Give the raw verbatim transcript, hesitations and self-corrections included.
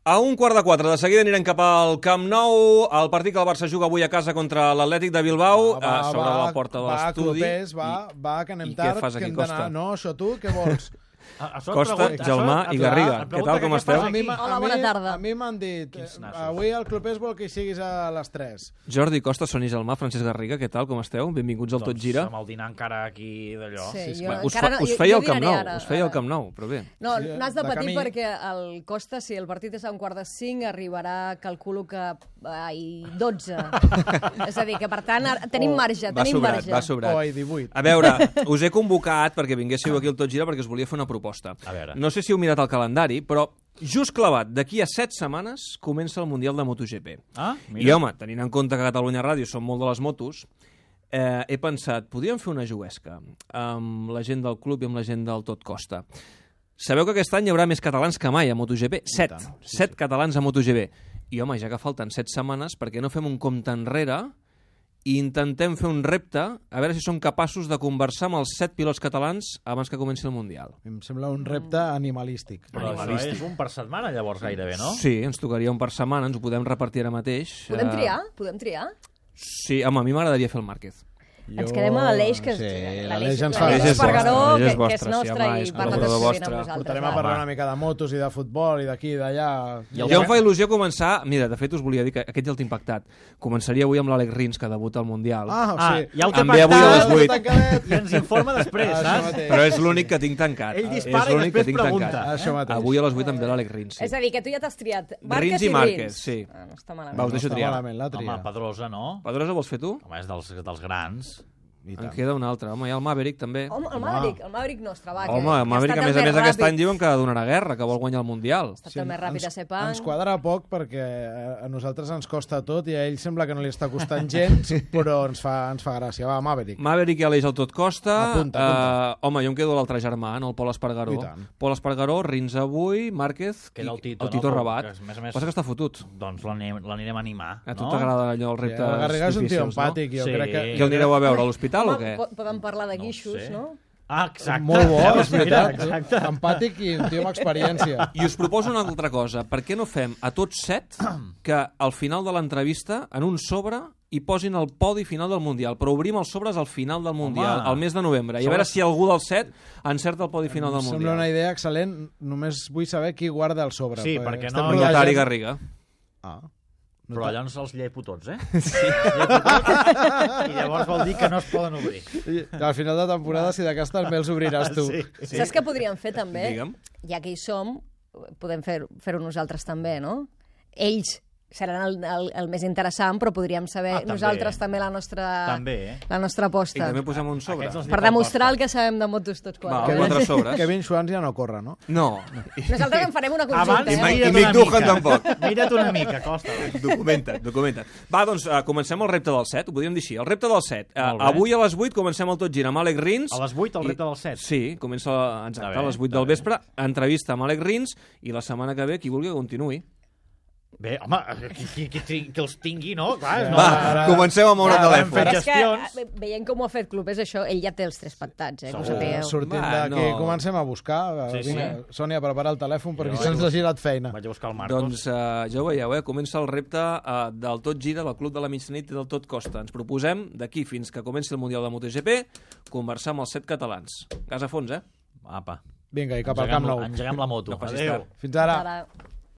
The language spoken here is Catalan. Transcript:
A un quart de quatre, de seguida anirem cap al Camp Nou, el partit que el Barça juga avui a casa contra l'Atlètic de Bilbao, va, va, sobre va, la porta de l'estudi. Va, Clopés, va, va, que anem tard, que hem d'anar. No, això tu, què vols? Costa, Gelmà i Garriga. Què tal, com esteu? Hola, bona tarda. A mi m'han dit, avui el Clopés vol que hi siguis a les tres. Jordi Costa, Soni Gelmà, Francesc Garriga, què tal, com esteu? Benvinguts al Tot Gira. Doncs amb el dinar encara aquí d'allò. Us feia el Camp Nou, us feia el Camp Nou, però bé. No, n'has de patir perquè el Costa, si el partit és a un quart de cinc, arribarà, calculo que a dotze. És a dir, que per tant tenim marge, tenim marge. Va sobrat, va sobrat. A veure, us he convocat perquè vinguéssiu aquí al Tot Gira perquè us volia fer una proposta. No sé si heu mirat el calendari, però just clavat, d'aquí a set setmanes comença el Mundial de MotoGP. Ah, I, home, tenint en compte que a Catalunya Ràdio som molt de les motos, eh, he pensat, podríem fer una juguesca amb la gent del club i amb la gent del Tot Costa. Sabeu que aquest any hi haurà més catalans que mai a MotoGP? Set. Set catalans a MotoGP. I, home, ja que falten set setmanes, per què no fem un compte enrere i intentem fer un repte, a veure si som capaços de conversar amb els set pilots catalans abans que comenci el Mundial. Em sembla un repte animalístic. Però animalístic. Això és un per setmana, llavors, gairebé, no? Sí, ens tocaria un per setmana, ens ho podem repartir ara mateix. Podem triar? Podem triar? Sí, home, a mi m'agradaria fer el Márquez. Jo... Ens quedem a l'Aleix, que és sí, l'Aleix Espargaró, que, que és nostre sí, i parla tot sovint amb nosaltres. Portarem a parlar una mica de motos i de futbol i d'aquí i d'allà. Jo em fa il·lusió començar... Mira, de fet us volia dir que aquest ja el tinc pactat. Començaria avui amb l'Àlex Rins, que debuta al Mundial. Ah, sí. Ah, ja el té pactat i ens informa després, saps? Però és l'únic que tinc tancat. Ell dispara i després pregunta. Avui a les vuit em ve l'Àlex Rins. És a dir, que tu ja t'has triat Rins i Márquez, sí. No està malament. Va, us deixo triar. Home, Pedrosa, no? Pedrosa vols fer tu? Home, és dels grans. En queda un altre. Home, hi ha el Maverick, també. Home, el Maverick, el Maverick nostre, va. Home, el Maverick, a més a més, aquest any diuen que donarà guerra, que vol guanyar el Mundial. Ha estat el més ràpid a Sepang. Ens quadra poc perquè a nosaltres ens costa tot i a ell sembla que no li està costant gens, però ens fa, ens fa gràcia. Va, Maverick. Maverick i Aleix al Tot Costa. Apunta, apunta. Uh, home, jo em quedo l'altre germà, el Pol Espargaró. Pol Espargaró, Rins avui, Márquez i el Tito, el Tito no? Rabat. Que, més més, passa que està fotut. Doncs l'anirem a animar. A tu no? T'agrada allò, el repte sí, Garriga és un tio empàtic, no? jo sí. crec que... I el anireu a veure a l'hospital o què? Podem parlar de guixos, no? Sé. no? Ah, exacte. Molt bo, és veritat. Exacte. Empàtic i un tio amb experiència. I us proposo una altra cosa. Per què no fem a tots set que al final de l'entrevista, en un sobre, hi posin el podi final del Mundial, però obrim els sobres al final del Mundial, Home. al mes de novembre, i a veure si algú dels set encerta el podi final del Mundial. Sembla una idea excel·lent, només vull saber qui guarda el sobre. Sí, perquè no... Notari Garriga. Ah. Però allò ens els llepo tots, eh? Sí. I llavors vol dir que no es poden obrir. Al final de temporada, si de cas també els obriràs tu. Sí. Sí. Saps què podríem fer també? Digue'm. Ja que hi som, podem fer-ho fer nosaltres també, no? Ells seran el, el, el més interessant, però podríem saber ah, també. nosaltres també la nostra, també, eh? la nostra aposta. I també posem un sobre. Per demostrar el que sabem de motos tots quatre. Va, quatre sobres. Kevin Schwantz ja no corre, no? No. Nosaltres en farem una consulta. Abans, eh? I Mick Duhan tampoc. Mira't una mica, Costa. Documenta't, documenta't. Va, doncs, uh, comencem el repte del set, ho podríem dir així. El repte del set. Uh, avui a les vuit comencem el Tot Gira amb Àlex Rins. A les vuit el repte del set? Sí, comença exacte, a les vuit del vespre. Entrevista amb Àlex Rins i la setmana que ve, qui vulgui que continuï. Bé, home, qui, qui, qui, que els tingui, no? Clar, no Va, ara, comencem a moure ja, telèfon. És que, veient com ho ha fet Club, és això, ell ja té els tres pactats, eh? Uh, sortint d'aquí, no. comencem a buscar. Sí, Vinga, sí. Sònia, prepara el telèfon perquè jo se'ns ha girat feina. Vaig a buscar el Marcos. Doncs uh, ja ho veieu, eh? Comença el repte uh, del Tot Gira, del Club de la Mitjanit i del Tot Costa. Ens proposem, d'aquí fins que comenci el Mundial de MotoGP, conversar amb els set catalans. Gas a fons, eh? Apa. Vinga, i cap al Camp Nou. Engeguem la moto. Adéu. Fins ara. Fins ara.